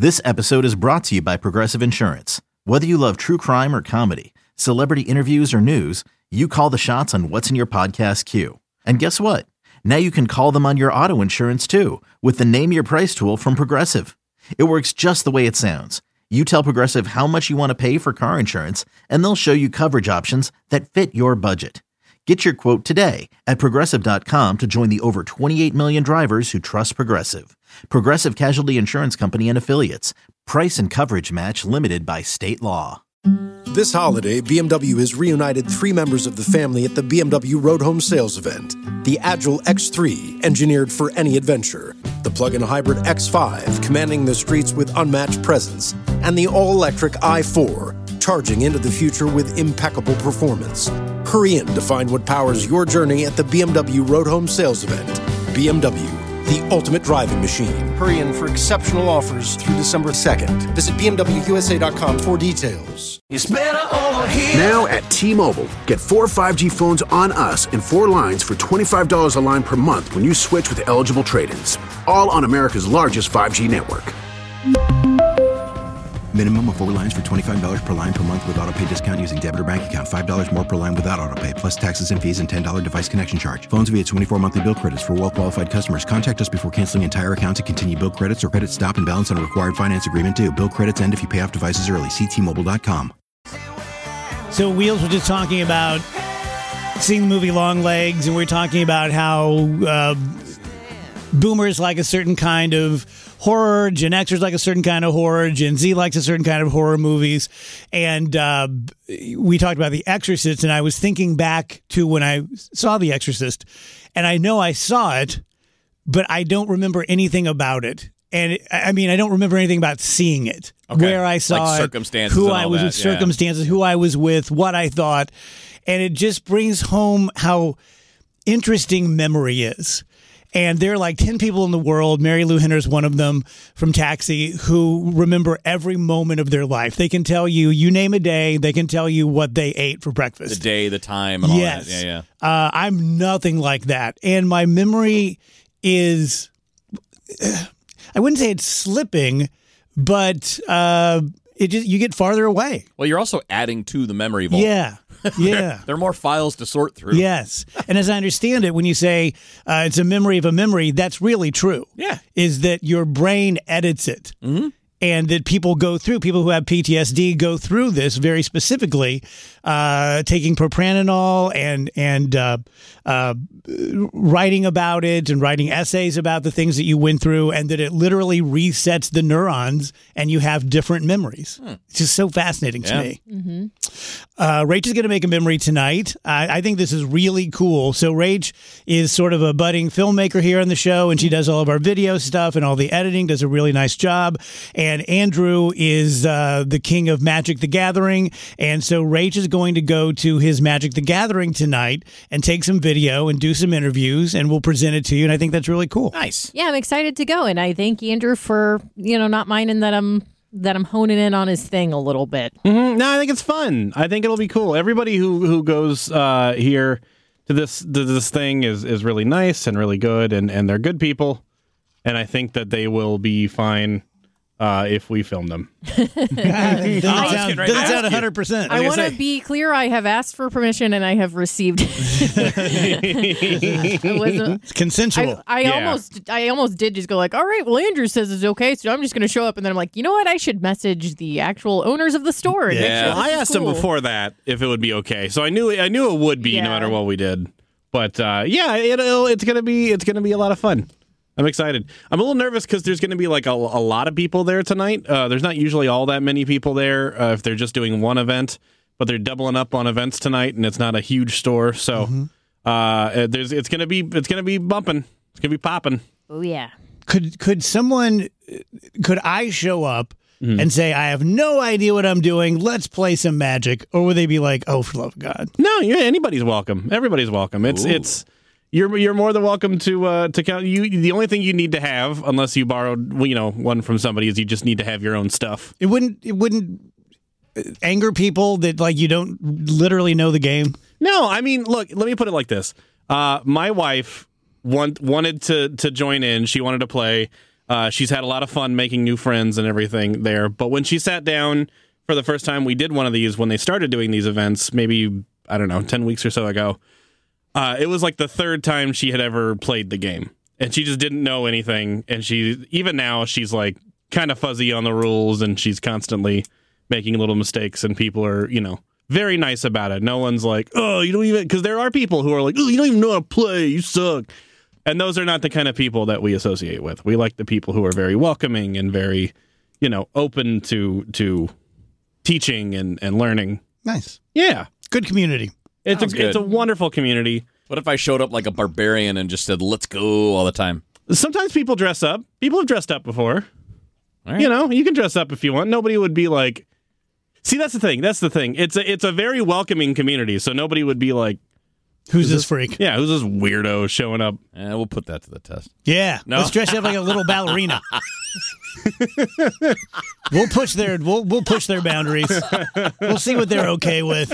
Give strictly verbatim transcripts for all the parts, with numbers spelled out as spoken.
This episode is brought to you by Progressive Insurance. Whether you love true crime or comedy, celebrity interviews or news, you call the shots on what's in your podcast queue. And guess what? Now you can call them on your auto insurance too with the Name Your Price tool from Progressive. It works just the way it sounds. You tell Progressive how much you want to pay for car insurance, and they'll show you coverage options that fit your budget. Get your quote today at Progressive dot com to join the over twenty-eight million drivers who trust Progressive. Progressive Casualty Insurance Company and Affiliates. Price and coverage match limited by state law. This holiday, B M W has reunited three members of the family at the B M W Road Home Sales event. The Agile X three, engineered for any adventure. The plug-in hybrid X five, commanding the streets with unmatched presence. And the all-electric i four, charging into the future with impeccable performance. Hurry in to find what powers your journey at the B M W Road Home Sales event. B M W, the ultimate driving machine. Hurry in for exceptional offers through December second. Visit B M W U S A dot com for details. It's better over here. Now at T-Mobile, get four five G phones on us and four lines for twenty-five dollars a line per month when you switch with eligible trade-ins. All on America's largest five G network. Minimum of four lines for twenty-five dollars per line per month with autopay discount using debit or bank account. five dollars more per line without autopay, plus taxes and fees and ten dollars device connection charge. Phones via twenty-four monthly bill credits for well-qualified customers. Contact us before canceling entire account to continue bill credits or credit stop and balance on a required finance agreement due. Bill credits end if you pay off devices early. See T Mobile dot com. So Wheels was just talking about seeing the movie Long Legs, and we we're talking about how uh, boomers like a certain kind of horror, Gen Xers like a certain kind of horror, Gen Z likes a certain kind of horror movies. And uh, we talked about The Exorcist, and I was thinking back to when I saw The Exorcist, and I know I saw it, but I don't remember anything about it. And it, I mean, I don't remember anything about seeing it, okay. where I saw like it, circumstances who and I all was that. with, yeah. circumstances, who I was with, what I thought. And it just brings home how interesting memory is. And there are like ten people in the world, Mary Lou Henner is one of them from Taxi, who remember every moment of their life. They can tell you, you name a day, they can tell you what they ate for breakfast. The day, the time, and yes. all that. Yeah, yeah. Uh, I'm nothing like that. And my memory is, I wouldn't say it's slipping, but uh, it just you get farther away. Well, you're also adding to the memory vault. Yeah. Yeah. there, there are more files to sort through. Yes. And as I understand it, when you say uh, it's a memory of a memory, that's really true. Yeah. Is that your brain edits it. Mm-hmm. And that people go through, people who have P T S D go through this very specifically, uh, taking propranolol and and uh, uh, writing about it and writing essays about the things that you went through, and that it literally resets the neurons and you have different memories. Hmm. It's just so fascinating yeah. to me. Mm-hmm. Uh, Rach is going to make a memory tonight. I, I think this is really cool. So Rach is sort of a budding filmmaker here on the show, and she does all of our video stuff and all the editing, does a really nice job. And Andrew is uh, the king of Magic the Gathering. And so Rach is going to go to his Magic the Gathering tonight and take some video and do some interviews, and we'll present it to you. And I think that's really cool. Nice. Yeah, I'm excited to go. And I thank Andrew for, you know, not minding that I'm that I'm honing in on his thing a little bit. Mm-hmm. No, I think it's fun. I think it'll be cool. Everybody who who goes uh, here to this to this thing is, is really nice and really good, and, and they're good people. And I think that they will be fine uh, if we film them. doesn't sound, right doesn't sound now. one hundred percent. I want to be clear. I have asked for permission and I have received it. I wasn't, It's consensual. I, I Yeah. almost I almost did just go like, all right, well, Andrew says it's okay, so I'm just going to show up. And then I'm like, you know what? I should message the actual owners of the store. And make Yeah. sure Well, this I is asked him cool. before that if it would be okay, so I knew I knew it would be Yeah. no matter what we did. But uh, yeah, it'll, it's gonna be it's gonna be a lot of fun. I'm excited. I'm a little nervous because there's going to be like a, a lot of people there tonight. Uh, there's not usually all that many people there uh, if they're just doing one event, but they're doubling up on events tonight, and it's not a huge store, so mm-hmm. uh, there's it's gonna be it's gonna be bumping. It's gonna be popping. Oh yeah. Could could someone could I show up mm-hmm. and say I have no idea what I'm doing? Let's play some Magic, or would they be like, oh, for the love of God? No, yeah, anybody's welcome. Everybody's welcome. It's Ooh. it's. You're you're more than welcome to uh, to count. You the only thing you need to have, unless you borrowed you know one from somebody, is you just need to have your own stuff. It wouldn't it wouldn't anger people that like you don't literally know the game. No, I mean, look, let me put it like this. Uh, my wife want, wanted to to join in. She wanted to play. Uh, she's had a lot of fun making new friends and everything there. But when she sat down for the first time, we did one of these when they started doing these events, maybe, I don't know, ten weeks or so ago. Uh, it was like the third time she had ever played the game. And she just didn't know anything. And she, even now, she's like kind of fuzzy on the rules, and she's constantly making little mistakes, and people are, you know, very nice about it. No one's like, oh, you don't even, because there are people who are like, oh, you don't even know how to play, you suck. And those are not the kind of people that we associate with. We like the people who are very welcoming and very, you know, open to to teaching and, and learning. Nice. Yeah. Good community. It's a, Sounds good. it's a wonderful community. What if I showed up like a barbarian and just said, let's go all the time? Sometimes people dress up. People have dressed up before. All right. You know, you can dress up if you want. Nobody would be like, see, that's the thing. That's the thing. It's a, it's a very welcoming community. So nobody would be like, Who's this freak? yeah, who's this weirdo showing up? Eh, we'll put that to the test. Yeah. No? Let's dress you up like a little ballerina. We'll push their we'll we'll push their boundaries. We'll see what they're okay with.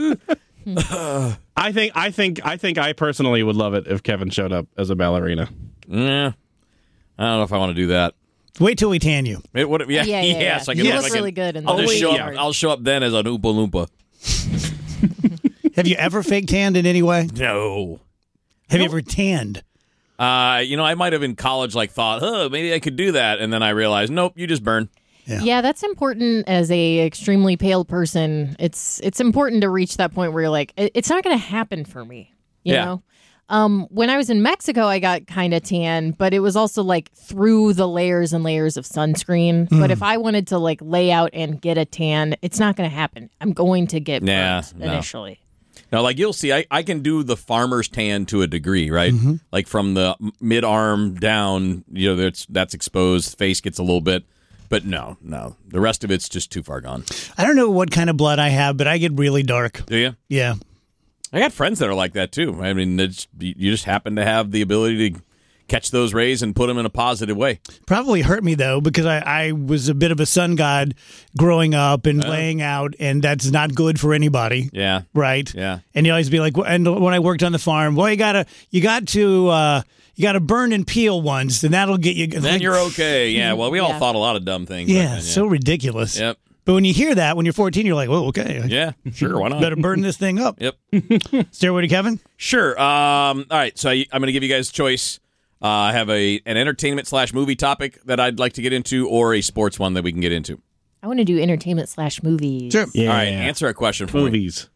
I think I think I think I personally would love it if Kevin showed up as a ballerina. Yeah. I don't know if I want to do that. Wait till we tan you. It, what, yeah, Yeah, yeah, yeah. So I You can, look I can- really good in I'll the just show yard. up. I'll show up then as an Oompa Loompa. Have you ever fake tanned in any way? No. Have you ever tanned? Uh, you know, I might have in college like thought, oh, maybe I could do that, and then I realized, nope, you just burn. Yeah. Yeah, that's important as a extremely pale person. It's it's important to reach that point where you're like, it- it's not going to happen for me. You Yeah. know? Um, when I was in Mexico, I got kind of tan, but it was also like through the layers and layers of sunscreen. But if I wanted to like lay out and get a tan, it's not going to happen. I'm going to get Nah, burnt no. initially. Now, like you'll see, I, I can do the farmer's tan to a degree, right? Like from the mid arm down, you know, that's that's exposed. Face gets a little bit, but no, no, the rest of it's just too far gone. I don't know what kind of blood I have, but I get really dark. Do you? Yeah. I got friends that are like that too. I mean, it's, you just happen to have the ability to catch those rays and put them in a positive way. Probably hurt me, though, because I, I was a bit of a sun god growing up and laying out, and that's not good for anybody. Yeah. Right? Yeah. And you always be like, and when I worked on the farm, well, you gotta, you got to, uh, you gotta burn and peel once, and that'll get you. Then like, you're okay. Yeah. Well, we all Yeah. thought a lot of dumb things. back Yeah, then, yeah. so ridiculous. Yep. But when you hear that, when you're fourteen, you're like, well, okay. I Yeah. Sure. Why not? better burn this thing up. Yep. Stairway to Kevin? Sure. Um, all right. So I, I'm going to give you guys a choice. Uh, I have a an entertainment slash movie topic that I'd like to get into, or a sports one that we can get into. I want to do entertainment slash movies. Sure. Yeah. All right. Answer a question for me. Movies.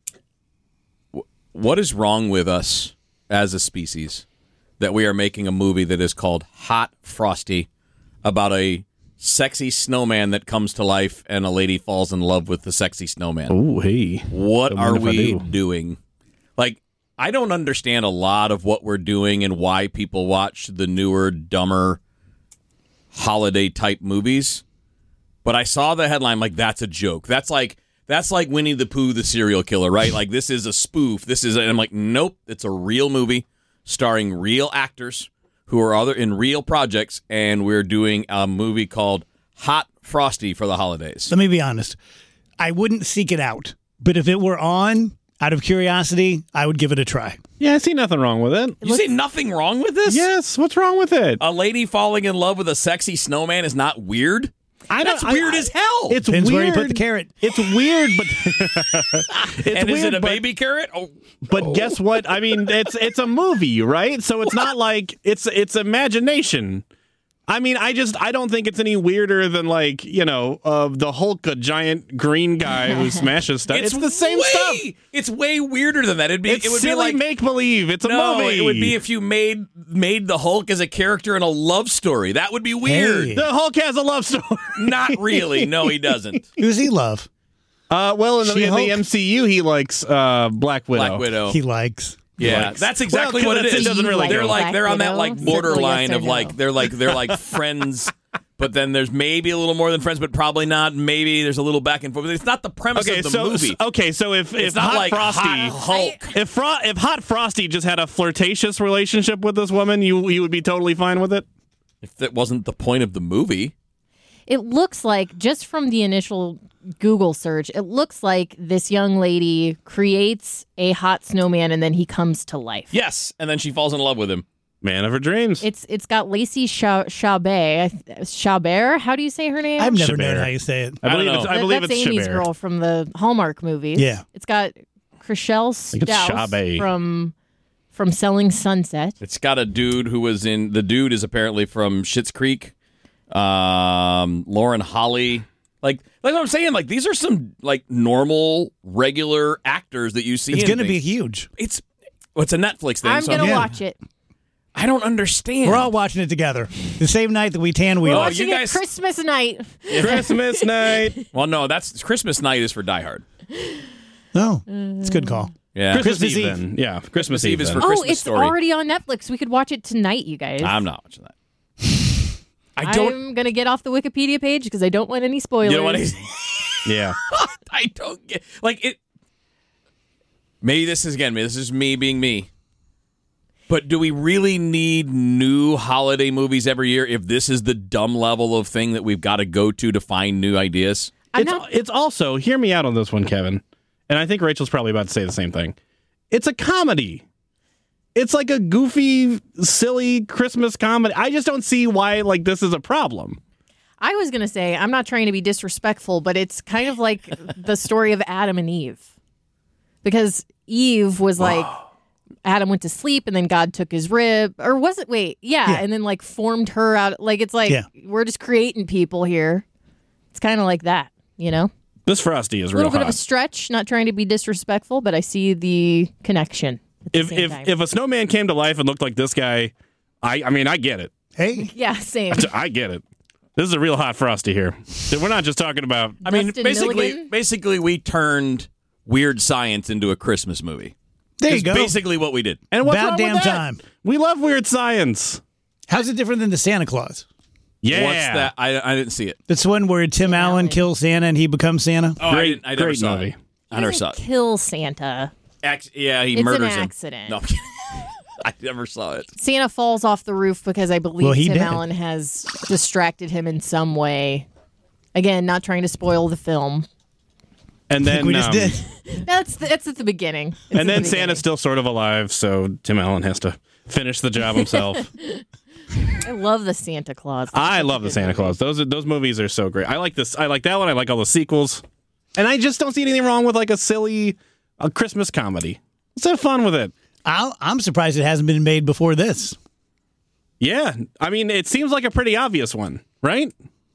What is wrong with us as a species that we are making a movie that is called Hot Frosty about a sexy snowman that comes to life and a lady falls in love with the sexy snowman? Oh, hey. What Don't are mind if I we do. doing? Like, I don't understand a lot of what we're doing and why people watch the newer, dumber holiday type movies. But I saw the headline like, that's a joke. That's like that's like Winnie the Pooh, the serial killer, right? Like, this is a spoof. This is, and I'm like, nope, it's a real movie starring real actors who are other in real projects, and we're doing a movie called Hot Frosty for the holidays. Let me be honest. I wouldn't seek it out, but if it were on, out of curiosity, I would give it a try. Yeah, I see nothing wrong with it. You see nothing wrong with this? Yes, what's wrong with it? A lady falling in love with a sexy snowman is not weird? I That's don't- I- weird I- as hell. It's Depends weird. where you put the carrot. It's weird, but it's and is weird, it a but- baby carrot? Oh, But guess what? I mean, it's it's a movie, right? So it's not like it's it's imagination. I mean, I just I don't think it's any weirder than like you know uh, the Hulk, a giant green guy who smashes stuff. It's, the same way, stuff. It's way weirder than that. It'd be It's it would silly be like make believe. It's a no, movie. it would be if you made made the Hulk as a character in a love story. That would be weird. Hey. the Hulk has a love story. Not really. No, he doesn't. Who does he love? Uh, well, in the, in She-Hulk? the M C U, he likes uh, Black Widow. Black Widow. He likes. Yeah, likes. that's exactly Well, what it it is. doesn't really they're go. like they're on that Black like Widow? borderline Simply of yes or like no? they're like they're like friends. But then there's maybe a little more than friends, but probably not. Maybe there's a little back and forth. But it's not the premise Okay, of the so movie. okay, so if It's if not Hot like Frosty, Hot Hulk. if Fro- if Hot Frosty just had a flirtatious relationship with this woman, you you would be totally fine with it. If that wasn't the point of the movie. It looks like, just from the initial Google search, it looks like this young lady creates a hot snowman and then he comes to life. Yes, and then she falls in love with him. Man of her dreams. It's it's got Lacey Cha- Chabert. Chabert? How do you say her name? I've never Chabert. known how you say it. I I don't believe know. it's. I That- believe That's it's Amy's Chabert. girl from the Hallmark movies. Yeah. It's got Chriselle think it's Stauss Chabert. from from Selling Sunset. It's got a dude who was in. The dude is apparently from Schitt's Creek. Um, Lauren Holly. Like, like what I'm saying. Like, these are some like normal, regular actors that you see. It's in going to things. be huge. It's. Well, it's a Netflix thing. I'm so gonna Yeah. watch it. I don't understand. We're all watching it together. The same night that we tan wheel. Oh, Watching you guys- it Christmas night. Christmas night. Well, no, that's Christmas night is for Die Hard. No, it's a good call. Yeah, Christmas, Christmas Eve. Eve. Then. Yeah, Christmas, Christmas Eve Eve is then. for Oh, Christmas it's Story. already on Netflix. We could watch it tonight, you guys. I'm not watching that. I don't. I'm gonna get off the Wikipedia page because I don't want any spoilers. You know what? I, Yeah. I don't get like it. Maybe this is again. Maybe this is me being me. But do we really need new holiday movies every year if this is the dumb level of thing that we've got to go to to find new ideas? I'm It's, not. it's also, hear me out on this one, Kevin, and I think Rachel's probably about to say the same thing. It's a comedy. It's like a goofy, silly Christmas comedy. I just don't see why like this is a problem. I was gonna say I'm not trying to be disrespectful, but it's kind of like the story of Adam and Eve, because Eve was like. Adam went to sleep and then God took his rib, or was it? Wait, yeah, Yeah. and then like formed her out. Like it's like Yeah. we're just creating people here. It's kind of like that, you know. This Frosty is A real little bit of hot. a stretch. Not trying to be disrespectful, but I see the connection. At the If same if time. if a snowman came to life and looked like this guy, I I mean I get it. Hey, yeah, same. I get it. This is a real hot Frosty here. We're not just talking about. I mean, Dustin basically, Milligan? basically, we turned Weird Science into a Christmas movie. there you It's go. basically what we did. And what's About wrong damn with that? time. We love weird science. How's it different than the Santa Claus? Yeah. What's that? I, I didn't see it. That's one where Tim Allen Allen. kills Santa and he becomes Santa. Oh, I, Great- didn't, I never great saw movie. it. I never Doesn't saw it. Kill Santa. Ac- yeah, he It's an murders him. accident. No, I never saw it. Santa falls off the roof because I believe Well, he Tim did. Allen has distracted him in some way. Again, not trying to spoil the film. And I then think we just um, did. That's that's at the beginning. It's and at then the Santa's beginning. still sort of alive, so Tim Allen has to finish the job himself. I love the Santa Claus. I love the Santa Claus. Those are, those movies are so great. I like this. I like that one. I like all the sequels, and I just don't see anything wrong with like a silly, a Christmas comedy. Let's have fun with it. I'll, I'm surprised it hasn't been made before this. Yeah, I mean, it seems like a pretty obvious one, right?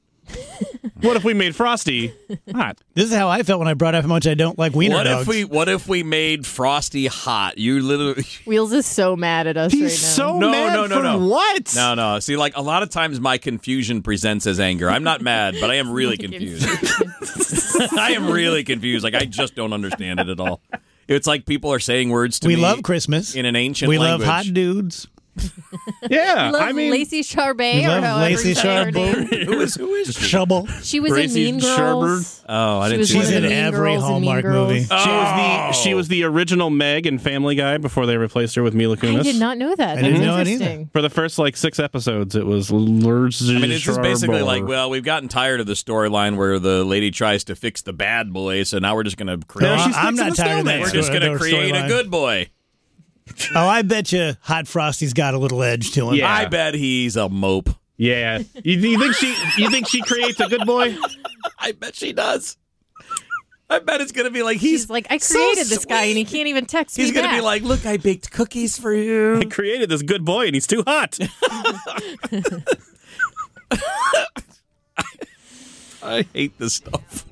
What if we made Frosty hot? This is how I felt when I brought up how much I don't like wiener What dogs. if we? What if we made Frosty hot? You literally. Wheels is so mad at us He's right now. so No, mad no, no, for no. what? No, no. See, like a lot of times, my confusion presents as anger. I'm not mad, but I am really confused. I am really confused. Like I just don't understand it at all. It's like people are saying words to we me. love Christmas. in an ancient We language. love hot dudes. Yeah, Love I mean, Lacey Charbet, We or love however Lacey you say her Charbet. name. Who is who is she? Trouble. She was Gracie in Mean Girls. Oh, I She didn't was see one She's of that. the in mean every girls in Mean Hallmark Girls. movie. She was the she was the original Meg in Family Guy before they replaced her with Mila Kunis. I did not know that. I That's didn't know it either. interesting. For the first like six episodes, it was Lurz. I mean, it's just basically like, well, we've gotten tired of the storyline where the lady tries to fix the bad boy, so now we're just going to create. No, she's I'm fixing not the tired of that. snowman. we're just story- going to their create a storyline. good boy. Oh, I bet you Hot Frosty's got a little edge to him. Yeah. I bet he's a mope. yeah. You, you think she you think she creates a good boy? I bet she does. I bet it's going to be like he's She's like, I so created this guy, and he sweet. can't even text He's me going to back. be like, look, I baked cookies for you. I created this good boy, and he's too hot. I hate this stuff.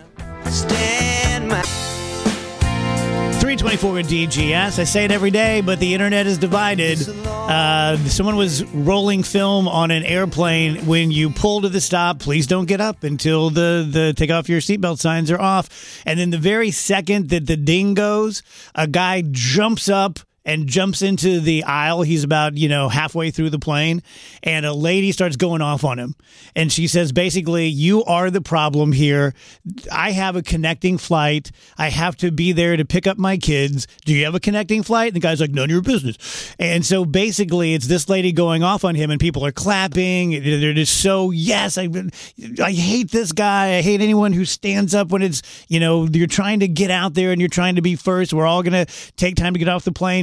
three twenty-four at D G S. I say it every day, but the internet is divided. Uh, someone was rolling film on an airplane. When you pull to the stop, please don't get up until the, the take off your seatbelt signs are off. And then the very second that the ding goes, a guy jumps up and jumps into the aisle. He's about, you know, halfway through the plane, and a lady starts going off on him. And she says, basically, you are the problem here. I have a connecting flight. I have to be there to pick up my kids. Do you have a connecting flight? And the guy's like, none of your business. And so basically, it's this lady going off on him, and people are clapping. They're just so, yes, I, I hate this guy. I hate anyone who stands up when it's, you know, you're trying to get out there and you're trying to be first. We're all going to take time to get off the plane.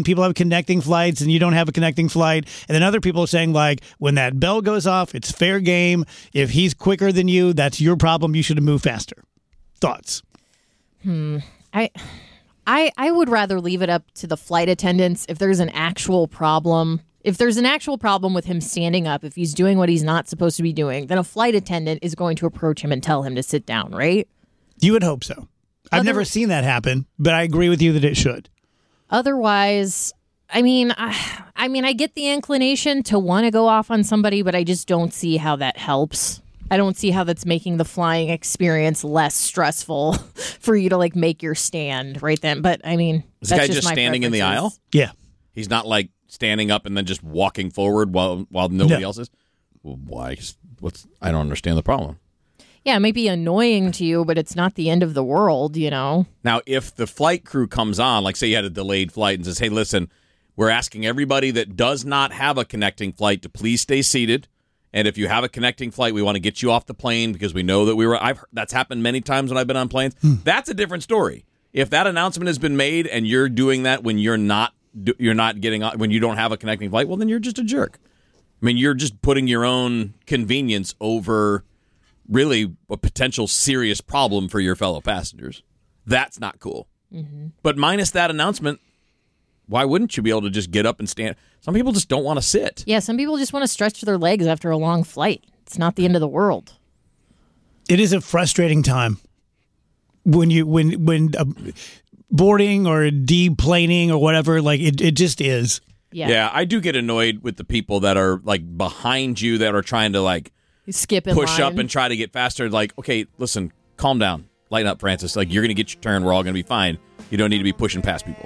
people have connecting flights and you don't have a connecting flight. And then other people are saying, like, when that bell goes off, it's fair game. If he's quicker than you, that's your problem. You should have moved faster. Thoughts? Hmm. I, I, I would rather leave it up to the flight attendants if there's an actual problem. If there's an actual problem with him standing up, if he's doing what he's not supposed to be doing, then a flight attendant is going to approach him and tell him to sit down, right? You would hope so. I've Other- never seen that happen, but I agree with you that it should. Otherwise, I mean, I, I mean, I get the inclination to want to go off on somebody, but I just don't see how that helps. I don't see how that's making the flying experience less stressful for you to like make your stand right then. But I mean, is the that's guy just my standing in the aisle? Yeah. He's not like standing up and then just walking forward while while nobody No. else is. Well, why? What's? I don't understand the problem. Yeah, it might be annoying to you, but it's not the end of the world, you know? Now, if the flight crew comes on, like say you had a delayed flight and says, "Hey, listen, we're asking everybody that does not have a connecting flight to please stay seated. And if you have a connecting flight, we want to get you off the plane because we know that we were." I've heard, that's happened many times when I've been on planes. Hmm. That's a different story. If that announcement has been made and you're doing that when you're not you're not getting on, when you don't have a connecting flight, well, then you're just a jerk. I mean, you're just putting your own convenience over really a potential serious problem for your fellow passengers. That's not cool. Mm-hmm. But minus that announcement, why wouldn't you be able to just get up and stand? Some people just don't want to sit. Yeah, some people just want to stretch their legs after a long flight. It's not the end of the world. It is a frustrating time when you when when uh, boarding or deplaning or whatever. Like it, it just is. Yeah. Yeah, I do get annoyed with the people that are like behind you that are trying to like skip in push line. up and try to get faster. Like, okay, listen, calm down, lighten up, Francis. Like, you're gonna get your turn. We're all gonna be fine. You don't need to be pushing past people.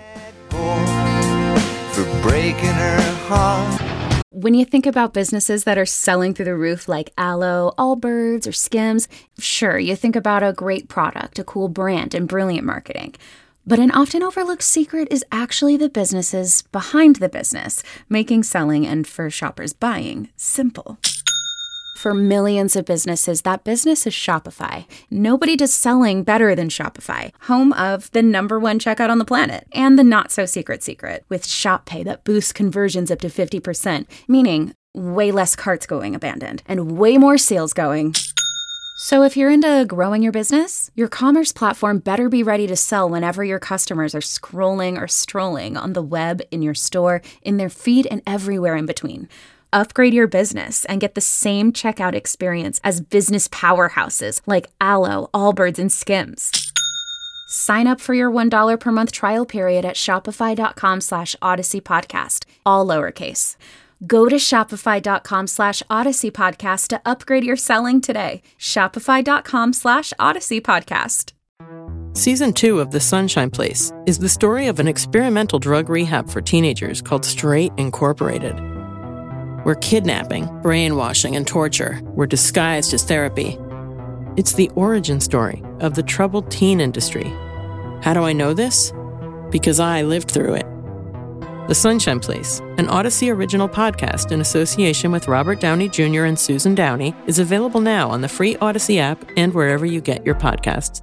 For breaking her heart. When you think about businesses that are selling through the roof like Aloe, Allbirds, or Skims, sure, you think about a great product, a cool brand, and brilliant marketing. But an often overlooked secret is actually the businesses behind the business, making selling and for shoppers buying simple. For millions of businesses, that business is Shopify. Nobody does selling better than Shopify, home of the number one checkout on the planet and the not-so-secret secret with Shop Pay that boosts conversions up to fifty percent, meaning way less carts going abandoned and way more sales going. So if you're into growing your business, your commerce platform better be ready to sell whenever your customers are scrolling or strolling on the web, in your store, in their feed, and everywhere in between. Upgrade your business and get the same checkout experience as business powerhouses like Aloe, Allbirds, and Skims. Sign up for your one dollar per month trial period at shopify.com slash Odyssey Podcast, all lowercase. Go to shopify.com slash Odyssey Podcast to upgrade your selling today. Shopify.com slash Odyssey Podcast. Season two of The Sunshine Place is the story of an experimental drug rehab for teenagers called Straight Incorporated, where kidnapping, brainwashing, and torture were disguised as therapy. It's the origin story of the troubled teen industry. How do I know this? Because I lived through it. The Sunshine Place, an Odyssey original podcast in association with Robert Downey Junior and Susan Downey, is available now on the free Odyssey app and wherever you get your podcasts.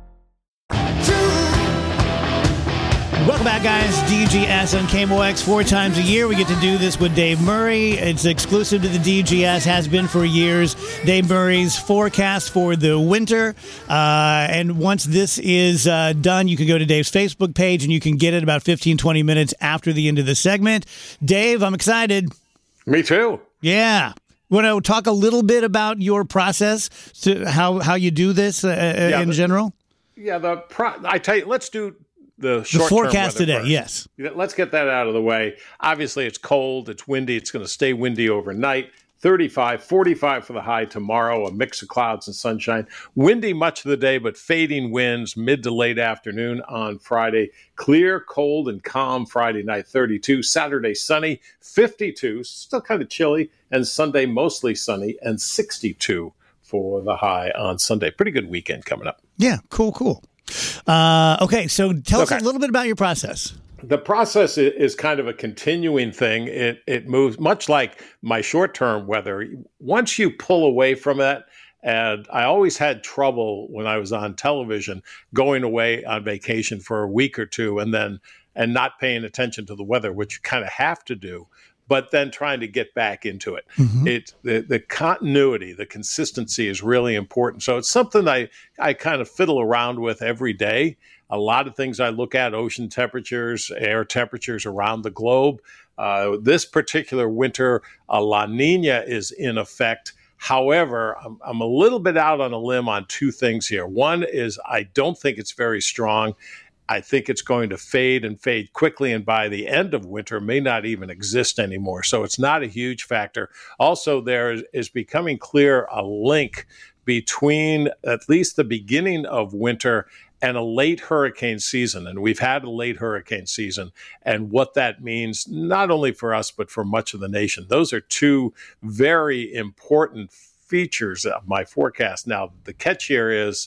Welcome back, guys. D G S on K M O X. Four times a year, we get to do this with Dave Murray. It's exclusive to the D G S, has been for years. Dave Murray's forecast for the winter. Uh, and once this is uh, done, you can go to Dave's Facebook page, and you can get it about fifteen, twenty minutes after the end of the segment. Dave, I'm excited. Me too. Yeah. Want to talk a little bit about your process, to how, how you do this uh, yeah, in the, general? Yeah, the pro- I tell you, let's do the short the forecast today. First. Yes, let's get that out of the way. Obviously, it's cold, it's windy, it's going to stay windy overnight. thirty-five, forty-five for the high tomorrow, a mix of clouds and sunshine. Windy much of the day, but fading winds mid to late afternoon on Friday. Clear, cold, and calm Friday night, thirty-two. Saturday, sunny, fifty-two, still kind of chilly. And Sunday, mostly sunny, and sixty-two for the high on Sunday. Pretty good weekend coming up. Yeah, cool, cool. Uh, okay, so tell okay. us a little bit about your process. The process is kind of a continuing thing. It it moves much like my short-term weather. Once you pull away from that, And I always had trouble when I was on television going away on vacation for a week or two and then and not paying attention to the weather, which you kind of have to do, but then trying to get back into it. Mm-hmm. It the, the continuity, the consistency is really important. So it's something I, I kind of fiddle around with every day. A lot of things I look at, ocean temperatures, air temperatures around the globe. Uh, this particular winter, a La Nina is in effect. However, I'm, I'm a little bit out on a limb on two things here. One is I don't think it's very strong. I think it's going to fade and fade quickly, and by the end of winter may not even exist anymore. So it's not a huge factor. Also, there is, is becoming clear a link between at least the beginning of winter and a late hurricane season. And we've had a late hurricane season, and what that means, not only for us, but for much of the nation. Those are two very important features of my forecast. Now, the catch here is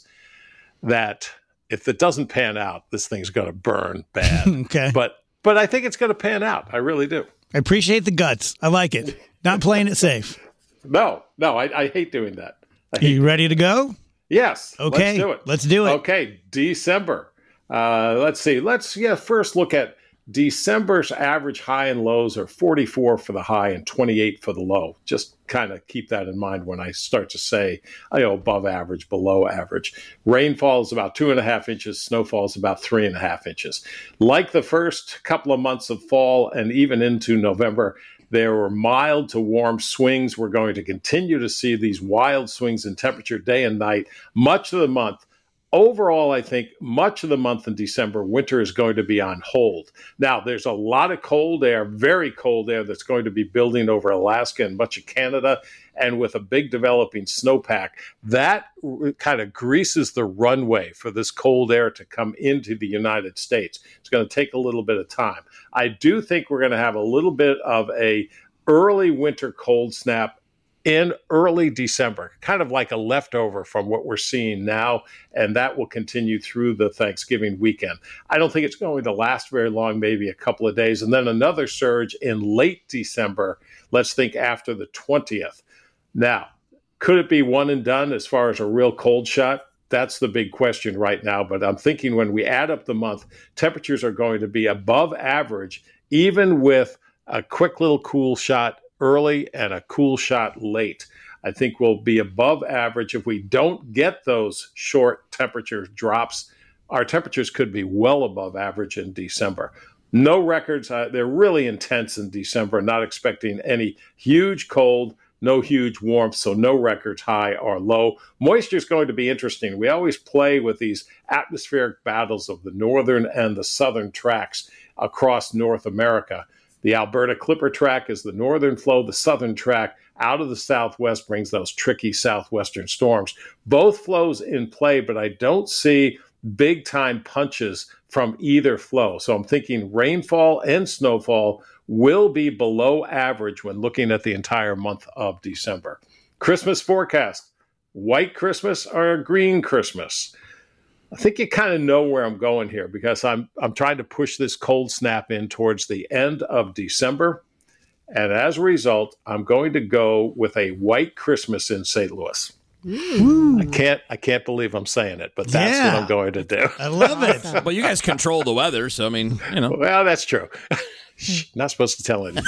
that if it doesn't pan out, this thing's going to burn bad. Okay. But but I think it's going to pan out. I really do. I appreciate the guts. I like it. Not playing it safe. No, no, I, I hate doing that. I Are hate you ready to go? Yes. Okay. Let's do it. Let's do it. Okay. December. Uh, let's see. Let's yeah. First look at December's average high and lows are forty-four for the high and twenty-eight for the low. Just kind of keep that in mind when I start to say, you know, above average, below average. Rainfall is about two and a half inches. Snowfall is about three and a half inches. Like the first couple of months of fall and even into November, there were mild to warm swings. We're going to continue to see these wild swings in temperature day and night much of the month. Overall, I think much of the month in December, winter is going to be on hold. Now, there's a lot of cold air, very cold air that's going to be building over Alaska and much of Canada. And with a big developing snowpack, that kind of greases the runway for this cold air to come into the United States. It's going to take a little bit of time. I do think we're going to have a little bit of a early winter cold snap in early December, kind of like a leftover from what we're seeing now, and that will continue through the Thanksgiving weekend. I don't think it's going to last very long, maybe a couple of days, and then another surge in late December, let's think after the twentieth. Now, could it be one and done as far as a real cold shot? That's the big question right now, but I'm thinking when we add up the month, temperatures are going to be above average, even with a quick little cool shot early and a cool shot late. I think we'll be above average. If we don't get those short temperature drops, our temperatures could be well above average in December. No records. Uh, they're really intense in December. Not expecting any huge cold, no huge warmth, so no records high or low. Moisture is going to be interesting. We always play with these atmospheric battles of the northern and the southern tracks across North America. The Alberta Clipper track is the northern flow. The southern track out of the southwest brings those tricky southwestern storms. Both flows in play, but I don't see big-time punches from either flow. So I'm thinking rainfall and snowfall will be below average when looking at the entire month of December. Christmas forecast, white Christmas or green Christmas? I think you kind of know where I'm going here because I'm I'm trying to push this cold snap in towards the end of December. And as a result, I'm going to go with a white Christmas in Saint Louis. Ooh. I can't I can't believe I'm saying it, but that's Yeah. what I'm going to do. I love it. Well, you guys control the weather, so I mean, you know. Well, that's true. Shh, not supposed to tell anyone.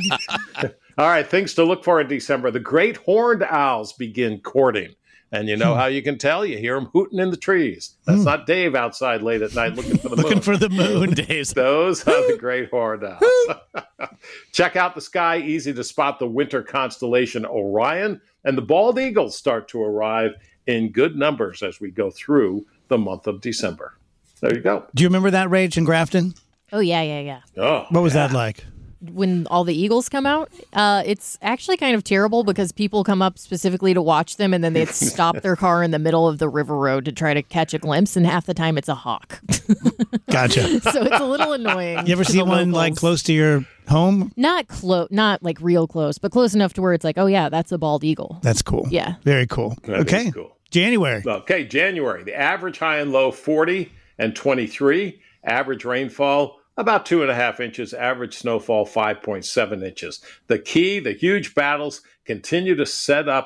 All right, things to look for in December. The great horned owls begin courting. And you know how you can tell? You hear them hooting in the trees. That's not Dave outside late at night looking for the moon. Looking for the moon. Days. Those are the great horned owls. Check out the sky. Easy to spot the winter constellation Orion. And the bald eagles start to arrive in good numbers as we go through the month of December. There you go. Do you remember that, Rach in Grafton? Oh, yeah, yeah, yeah. Oh, What was that like? When all the eagles come out, uh, it's actually kind of terrible because people come up specifically to watch them and then they'd stop their car in the middle of the river road to try to catch a glimpse, and half the time it's a hawk. Gotcha. So it's a little annoying. You ever to see the one like locals. close to your home? Not close, not like real close, but close enough to where it's like, oh yeah, that's a bald eagle. That's cool. Yeah. Very cool. That okay. is cool. January. Okay, January. The average high and low forty and twenty-three. Average rainfall about two and a half inches. Average snowfall five point seven inches. The key, the huge battles continue to set up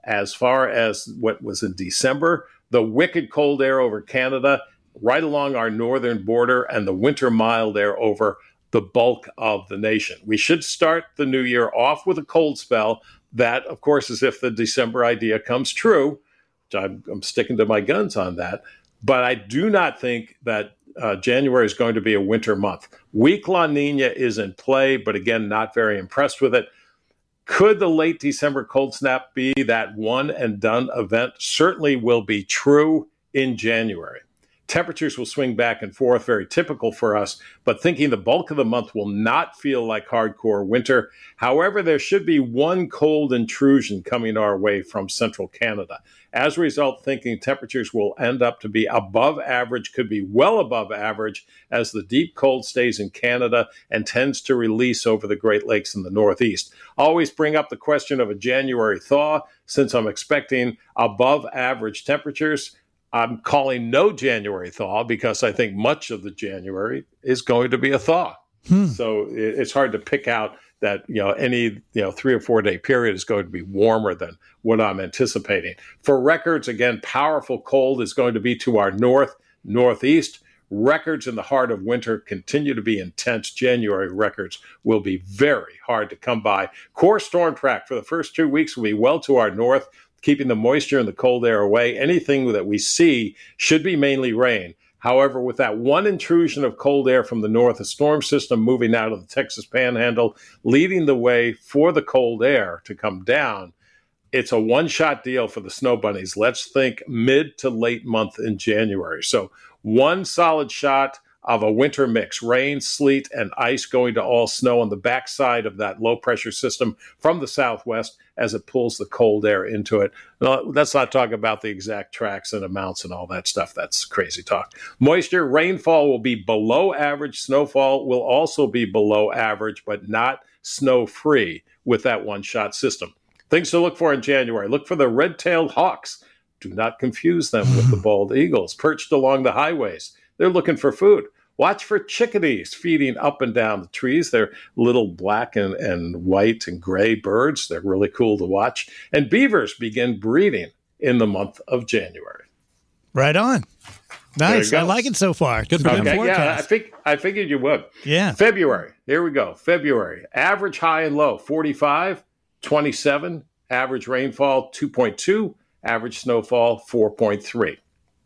as far as what was in December, the wicked cold air over Canada, right along our northern border, and the winter mild air over the bulk of the nation. We should start the new year off with a cold spell. That, of course, is if the December idea comes true, which I'm, I'm sticking to my guns on that. But I do not think that uh, January is going to be a winter month. Weak La Nina is in play, but again, not very impressed with it. Could the late December cold snap be that one and done event? Certainly will be true in January. Temperatures will swing back and forth, very typical for us, but thinking the bulk of the month will not feel like hardcore winter. However, there should be one cold intrusion coming our way from central Canada. As a result, thinking temperatures will end up to be above average, could be well above average, as the deep cold stays in Canada and tends to release over the Great Lakes in the Northeast. Always bring up the question of a January thaw, since I'm expecting above average temperatures. I'm calling no January thaw because I think much of the January is going to be a thaw. Hmm. So it's hard to pick out that, you know, any, you know, three or four day period is going to be warmer than what I'm anticipating. For records, again, powerful cold is going to be to our north, northeast. Records in the heart of winter continue to be intense. January records will be very hard to come by. Core storm track for the first two weeks will be well to our north, keeping the moisture and the cold air away. Anything that we see should be mainly rain. However, with that one intrusion of cold air from the north, a storm system moving out of the Texas Panhandle, leading the way for the cold air to come down, it's a one-shot deal for the snow bunnies. Let's think mid to late month in January. So one solid shot of a winter mix, rain, sleet, and ice going to all snow on the backside of that low-pressure system from the southwest as it pulls the cold air into it. Now, let's not talk about the exact tracks and amounts and all that stuff. That's crazy talk. Moisture, rainfall will be below average. Snowfall will also be below average, but not snow-free with that one-shot system. Things to look for in January. Look for the red-tailed hawks. Do not confuse them with the bald eagles perched along the highways. They're looking for food. Watch for chickadees feeding up and down the trees. They're little black and, and white and gray birds. They're really cool to watch. And beavers begin breeding in the month of January. Right on. Nice. I like it so far. Good, okay, good forecast. Yeah, I, think, I figured you would. Yeah. February. Here we go. February. Average high and low, forty-five, twenty-seven. Average rainfall, two point two. Average snowfall, four point three.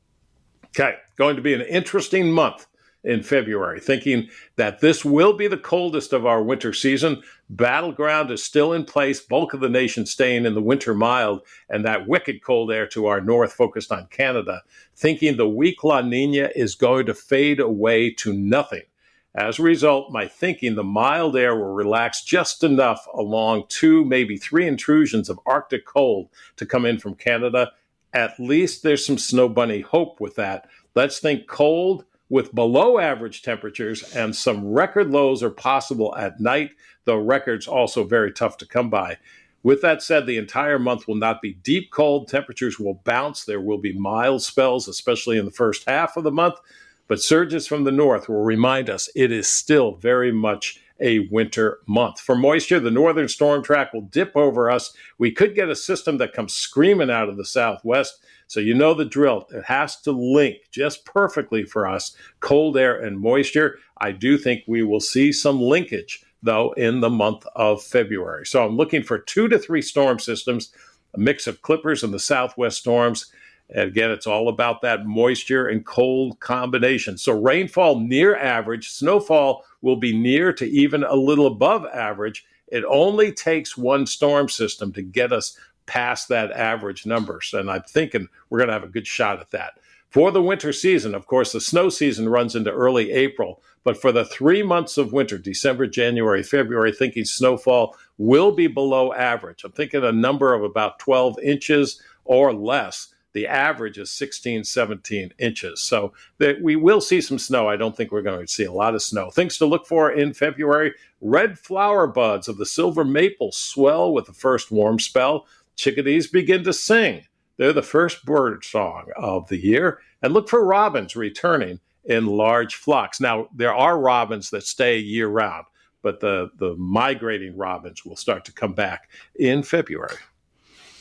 Okay, going to be an interesting month in February, thinking that this will be the coldest of our winter season. Battleground is still in place, bulk of the nation staying in the winter mild, and that wicked cold air to our north focused on Canada, thinking the weak La Nina is going to fade away to nothing. As a result, my thinking the mild air will relax just enough along two, maybe three intrusions of Arctic cold to come in from Canada. At least there's some snow bunny hope with that. Let's think cold with below average temperatures, and some record lows are possible at night, though records also very tough to come by. With that said, the entire month will not be deep cold. Temperatures will bounce. There will be mild spells, especially in the first half of the month, but surges from the north will remind us it is still very much a winter month. For moisture, the northern storm track will dip over us. We could get a system that comes screaming out of the southwest. So you know the drill. It has to link just perfectly for us, cold air and moisture. I do think we will see some linkage, though, in the month of February. So I'm looking for two to three storm systems, a mix of clippers and the southwest storms. And again, it's all about that moisture and cold combination. So rainfall near average, snowfall will be near to even a little above average. It only takes one storm system to get us past that average numbers. And I'm thinking we're going to have a good shot at that. For the winter season, of course, the snow season runs into early April. But for the three months of winter, December, January, February, thinking snowfall will be below average. I'm thinking a number of about twelve inches or less. The average is sixteen, seventeen inches. So that we will see some snow. I don't think we're going to see a lot of snow. Things to look for in February: red flower buds of the silver maple swell with the first warm spell. Chickadees begin to sing. They're the first bird song of the year. And look for robins returning in large flocks. Now, there are robins that stay year-round, but the, the migrating robins will start to come back in February.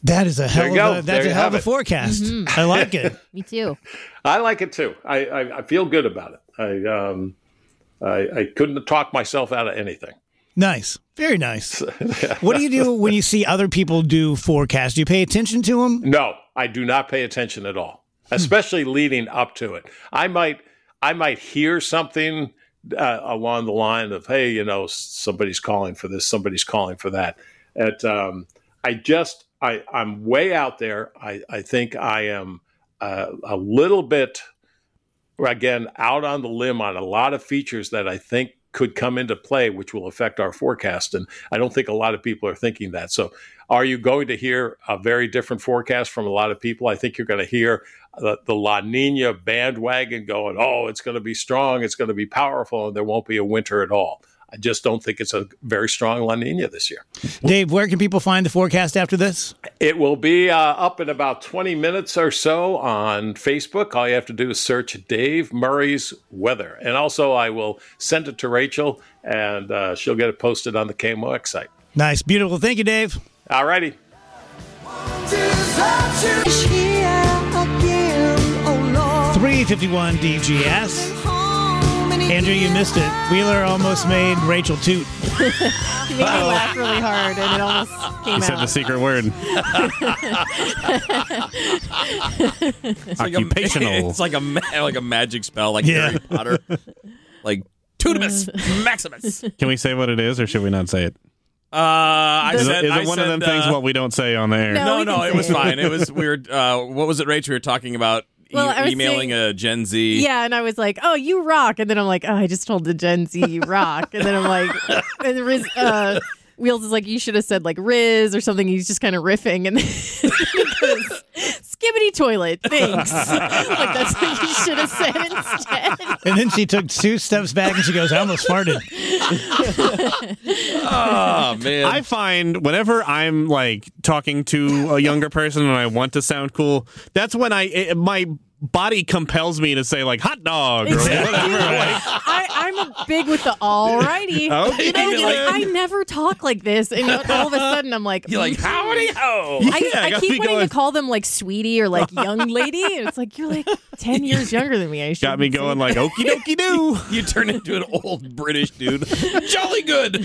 That is a hell There you of go. a, that's There a you hell of have a it. forecast. Mm-hmm. I like it. Me too. I like it too. I, I, I feel good about it. I, um, I I couldn't talk myself out of anything. Nice. Very nice. What do you do when you see other people do forecasts? Do you pay attention to them? No, I do not pay attention at all, especially leading up to it. I might I might hear something uh, along the line of, hey, you know, somebody's calling for this, somebody's calling for that. And, um, I just, I, I'm way out there. I, I think I am uh, a little bit, again, out on the limb on a lot of features that I think could come into play, which will affect our forecast. And I don't think a lot of people are thinking that. So are you going to hear a very different forecast from a lot of people? I think you're going to hear the, the La Nina bandwagon going, oh, it's going to be strong, it's going to be powerful, and there won't be a winter at all. I just don't think it's a very strong La Nina this year. Dave, where can people find the forecast after this? It will be uh, up in about twenty minutes or so on Facebook. All you have to do is search Dave Murray's Weather. And also, I will send it to Rachel, and uh, she'll get it posted on the K M O X site. Nice. Beautiful. Thank you, Dave. All righty. three fifty-one D G S. Andrew, you missed it. Wheeler almost made Rachel toot. He made me laugh really hard, and it almost came You out. said the secret word. It's like Occupational. A, it's like a ma- like a magic spell, like Yeah. Harry Potter, like Tutimus Maximus. Can we say what it is, or should we not say it? Uh, I Is, said, it, is I it one said, of them things uh, what we don't say on the air? No. No, we no, can it say was it. fine. It was weird. Uh, what was it, Rach? We were talking about e- Well, I was emailing saying- a Gen Z. Yeah, and I was like, "Oh, you rock," and then I'm like, "Oh, I just told the Gen Z you rock," and then I'm like, and Riz, uh, Wheels is like, "You should have said like Riz or something." He's just kind of riffing, and then he goes, "Skibbity toilet, thanks." Like that's what you should have said instead. And then she took two steps back and she goes, I almost farted. Oh man, I find whenever I'm like talking to a younger person and I want to sound cool, that's when I it, my body compels me to say like hot dog or Exactly. whatever. Like, I, I'm a big with the alrighty. Okay, You know, then. like, I never talk like this, and all of a sudden I'm like, you're like howdy ho. I, Yeah, I I gotta keep be wanting going- to call them like sweetie or like young lady, and it's like you're like ten years younger than me. I got me shouldn't going say like okie dokie doo. You turn into an old British dude. Jolly good.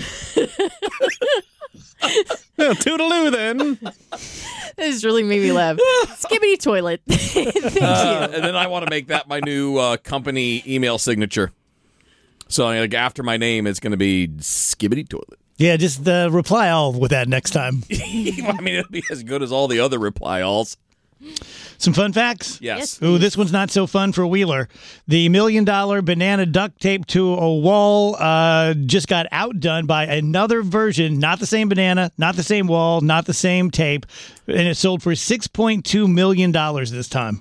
Well, toodaloo then. This has really made me laugh. Skibbity toilet. Thank Uh, you. and then I want to make that my new uh, company email signature. So like after my name, it's going to be Skibbity Toilet. Yeah, just uh, reply all with that next time. I mean, it'll be as good as all the other reply alls. Some fun facts? Yes. Ooh, this one's not so fun for Wheeler. The million dollar banana duct tape to a wall uh, just got outdone by another version, not the same banana, not the same wall, not the same tape, and it sold for six point two million dollars this time.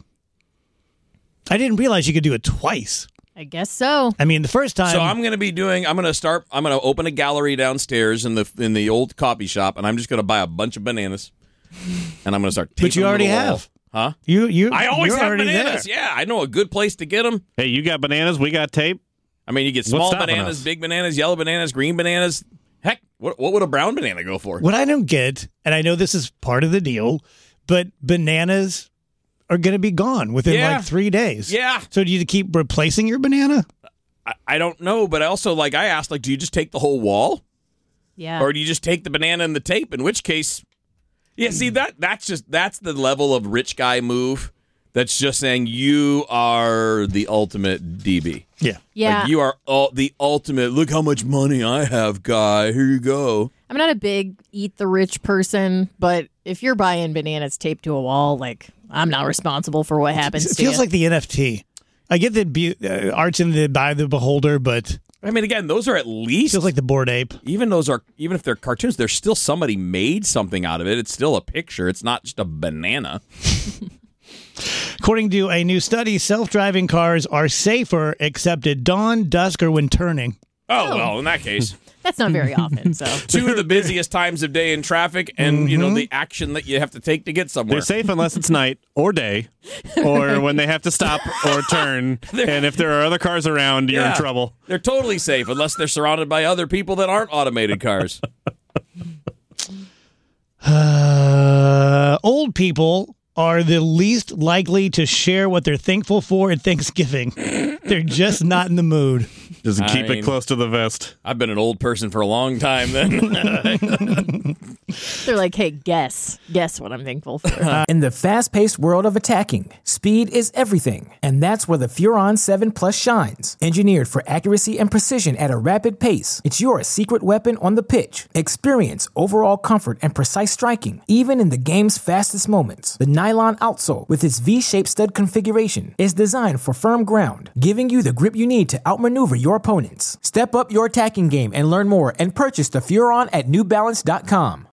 I didn't realize you could do it twice. I guess so. I mean, the first time. So I'm going to be doing. I'm going to start. I'm going to open a gallery downstairs in the in the old coffee shop, and I'm just going to buy a bunch of bananas, and I'm going to start. But you taping them to already the wall. have. Huh? You you. I always you're have already bananas. there. Yeah, I know a good place to get them. Hey, you got bananas, we got tape. I mean, you get What's small stopping bananas, us? big bananas, yellow bananas, green bananas. Heck, what what would a brown banana go for? What I don't get, and I know this is part of the deal, but bananas are going to be gone within Yeah. like three days. Yeah. So do you keep replacing your banana? I, I don't know, but I also like I asked, like, do you just take the whole wall, Yeah. or do you just take the banana and the tape? In which case, yeah, see that that's just that's the level of rich guy move. That's just saying you are the ultimate D B. Yeah. Yeah. Like you are all, the ultimate. Look how much money I have, guy. Here you go. I'm not a big eat the rich person, but if you're buying bananas taped to a wall, like I'm not responsible for what happens It to feels you. like the N F T. I get that be- uh, art's in the by the beholder, but I mean, again, those are at least feels like the Bored Ape. even those are even if they're cartoons, there's still somebody made something out of it. It's still a picture. It's not just a banana. According to a new study, self-driving cars are safer except at dawn, dusk, or when turning. Oh, well, in that case, That's not very often. So two of the busiest times of day in traffic, and you know the action that you have to take to get somewhere. They're safe unless it's night or day, or when they have to stop or turn. And if there are other cars around, you're Yeah. in trouble. They're totally safe unless they're surrounded by other people that aren't automated cars. Uh, old people are the least likely to share what they're thankful for at Thanksgiving. They're just not in the mood. Just keep I mean, it close to the vest. I've been an old person for a long time then. They're like, hey, guess. Guess what I'm thankful for. In the fast-paced world of attacking, speed is everything. And that's where the Furon seven Plus shines. Engineered for accuracy and precision at a rapid pace, it's your secret weapon on the pitch. Experience overall comfort and precise striking, even in the game's fastest moments. The nylon outsole, with its V-shaped stud configuration, is designed for firm ground, giving you the grip you need to outmaneuver your opponents. Step up your attacking game and learn more and purchase the Furon at New Balance dot com.